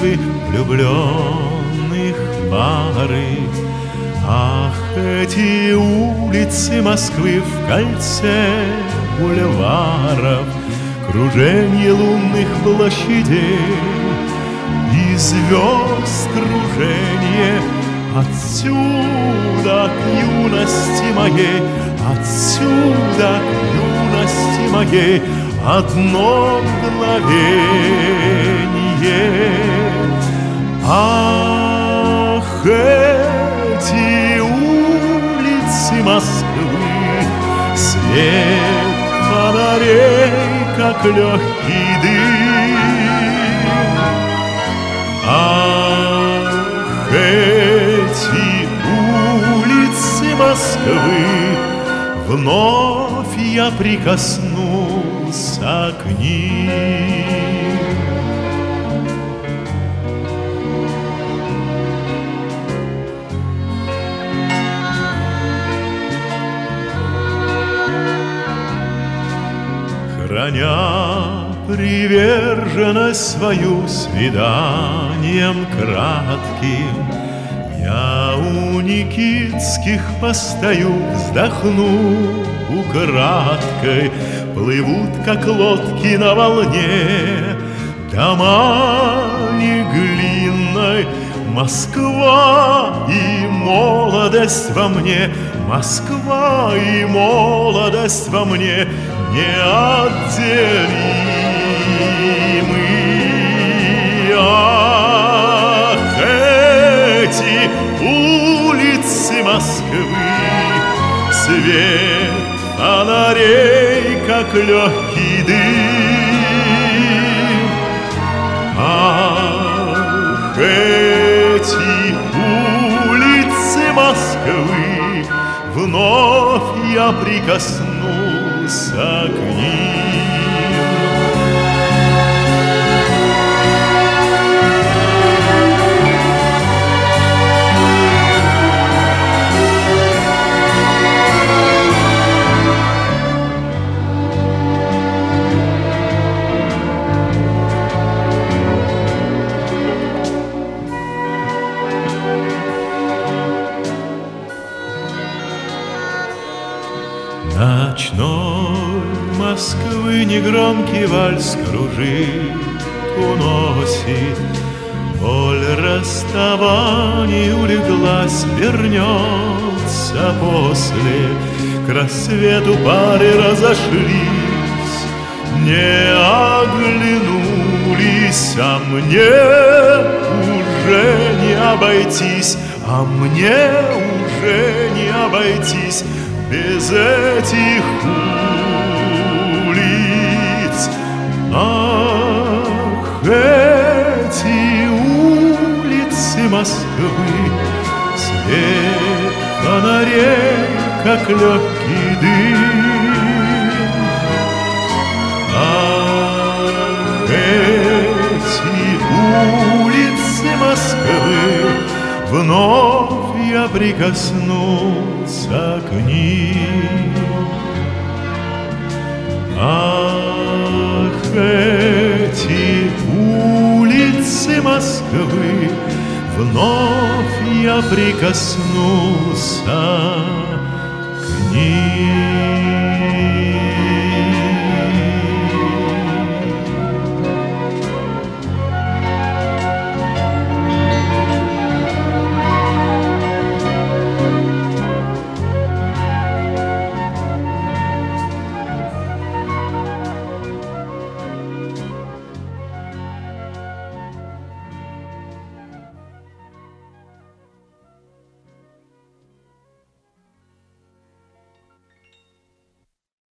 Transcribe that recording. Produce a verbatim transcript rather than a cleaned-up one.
Москвы влюбленных пары. Ах, эти улицы Москвы в кольце бульваров, круженье лунных площадей и звезд круженье. Отсюда к юности моей, отсюда к юности моей одно мгновение. Ах, эти улицы Москвы, свет фонарей, как легкий дым. Ах, эти улицы Москвы, вновь я прикоснулся к ним. Храня приверженность свою свиданием кратким, я у Никитских постою, вздохну украдкой. Плывут, как лодки на волне, дома неглинной. Москва и молодость во мне, Москва и молодость во мне неотделимы. Ах, эти улицы Москвы, свет фонарей, как легкий дым. Ах, эти улицы Москвы, вновь я прикоснулся к ним. Ночной Москвы негромкий вальс кружит, уносит. Боль расставаний улеглась, вернется после. К рассвету пары разошлись, не оглянулись, а мне уже не обойтись, а мне уже не обойтись без этих улиц. Ах, эти улицы Москвы, свет фонарей, как легкий дым. Ах, эти улицы Москвы, вновь я прикоснулся к ним. Ах, эти улицы Москвы, вновь я прикоснулся к ним.